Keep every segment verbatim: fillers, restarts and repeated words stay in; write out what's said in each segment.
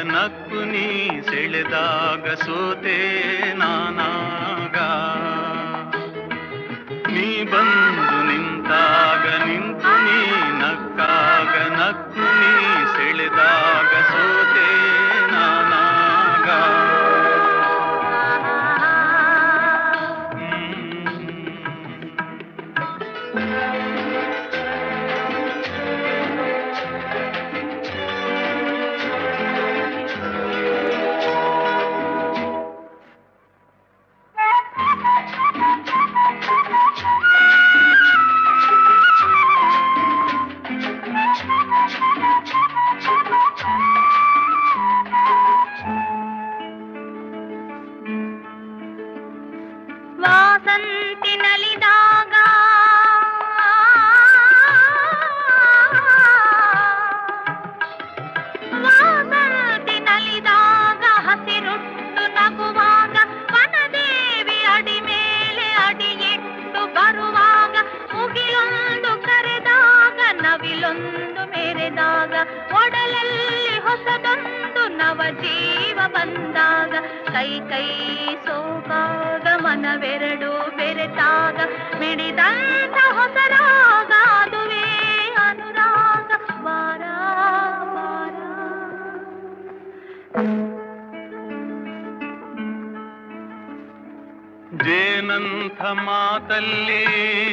ನಕ್ಕು ನೀ ಸೆಳೆದಾಗ ಸೋತೆ ನಾನಾಗ ನೀ ಬಂದು ನಿಂತಾಗ ನಿಂತು ನೀ ನಕ್ಕಾಗ ನಕ್ಕು ನೀ ಸೆಳೆದಾಗ ಸೋತೆ ನಾನಾಗ ವಾಸಂತಿನಲಿದಾಗ ವಾಸಂತಿನಲಿದಾಗ ಹಸಿರುಟ್ಟು ನಗುವಾಗ ವನದೇವಿ ಅಡಿ ಮೇಲೆ ಅಡಿಯಿಟ್ಟು ಬರುವಾಗ ಮುಗಿಲೊಂದು ಕರೆದಾಗ ನವಿಲೊಂದು ಮೆರೆದಾಗ ಒಡಲಲ್ಲಿ ಹೊಸದೊಂದು ನವ ಜೀವ ಬಂದಾಗ ಕೈ ಕೈ ಸೋಕಾಗ ಮನವೆರಡು ಬೆರೆತಾಗ ಮಿಡಿದಂತ ಹೊಸರಾಗ ಅದುವೇ ಅನುರಾಗ ವಾರ ವಾರ ಜೇನಂಥ ಮಾತಲ್ಲಿ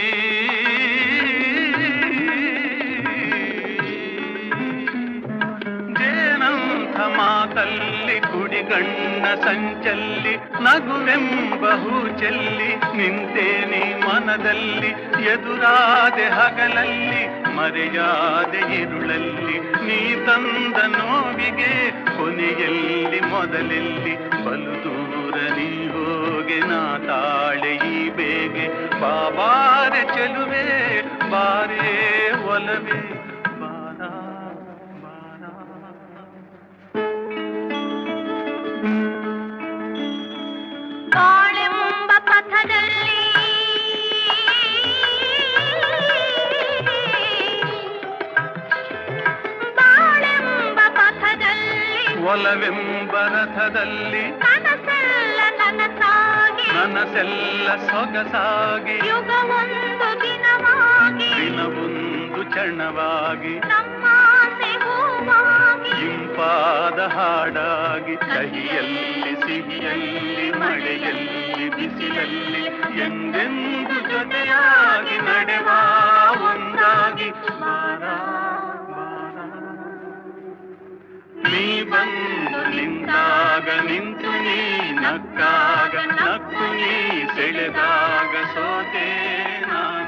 ಜೇನಂಥ ಮಾತಲ್ಲಿ ಕುಡಿಗಣ್ಣ ಸಂಚಲ್ಲಿ ನಗುವೆಂಬ ಹೂಚೆಲ್ಲಿ ನಿಂತೇನಿ ಮನದಲ್ಲಿ ಎದುರಾದೆ ಹಗಲಲ್ಲಿ ಮರೆಯಾದೆ ಇರುಳಲ್ಲಿ ನೀ ತಂದ ನೋವಿಗೆ ಕೊನೆಯಲ್ಲಿ ಮೊದಲೆಲ್ಲಿ ಬಲು ದೂರ ನೀ ಹೋಗೆ ನಾ ತಾಳೆ ಈ ಬೇಗೆ ಬಾಬಾರೆ ಚೆಲುವೆ ಬಾರೇ ಒಲವೇ ಬಾರ ಬಾರ ಬಾಳೆಂಬ ಪಥದಲ್ಲಿ ಬಾಳೆಂಬ ಪಥದಲ್ಲಿ ಒಲವೆಂಬ ರಥದಲ್ಲಿ ಕನಸೆಲ್ಲ ನನಸಾಗಿ ನನಸೆಲ್ಲ ಸೊಗಸಾಗಿ ಯುಗವೊಂದು ದಿನವಾಗಿ ದಿನವೊಂದು ಕ್ಷಣವಾಗಿ ನಮ್ಮಾಸೆ ಹೂವಾಗಿ ಇಂಪಾದ ಹಾಡಾಗಿ ಕಹಿಯಲ್ಲಿ ಸಿಹಿಯಲ್ಲಿ ಮಳೆಯಲ್ಲಿ ಬಿಸಿಲಲ್ಲಿ ಎಂದೆಂದು ಜೊತೆಯಾಗಿ ನಡೆವ ಒಂದಾಗಿ ಬಾರ ಬಾರ ನೀ ಬಂದು ನಿಂತಾಗ ನಿಂತು ನೀ ನಕ್ಕಾಗ ನಕ್ಕು ನೀ ಸೆಳೆದಾಗ ಸೋತೆ ನಾ